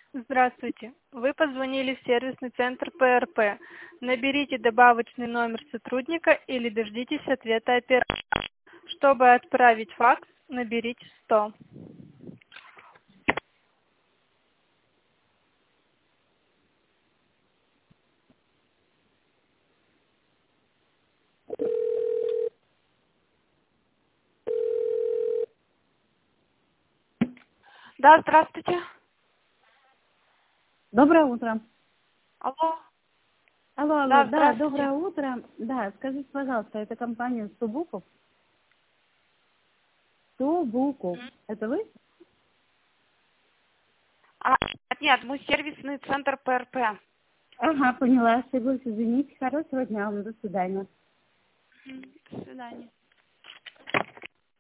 Здравствуйте. Вы позвонили в сервисный центр ПРП. Наберите добавочный номер сотрудника или дождитесь ответа оператора. Чтобы отправить факс, наберите 100. Да, здравствуйте. Доброе утро. Алло. Алло, Да, да, здравствуйте. доброе утро. Да, скажите, пожалуйста, это компания Субуков? Субуков. Это вы? Нет, мы сервисный центр ПРП. Ага, поняла, ошиблась, извините. Хорошего дня вам, до свидания. До свидания.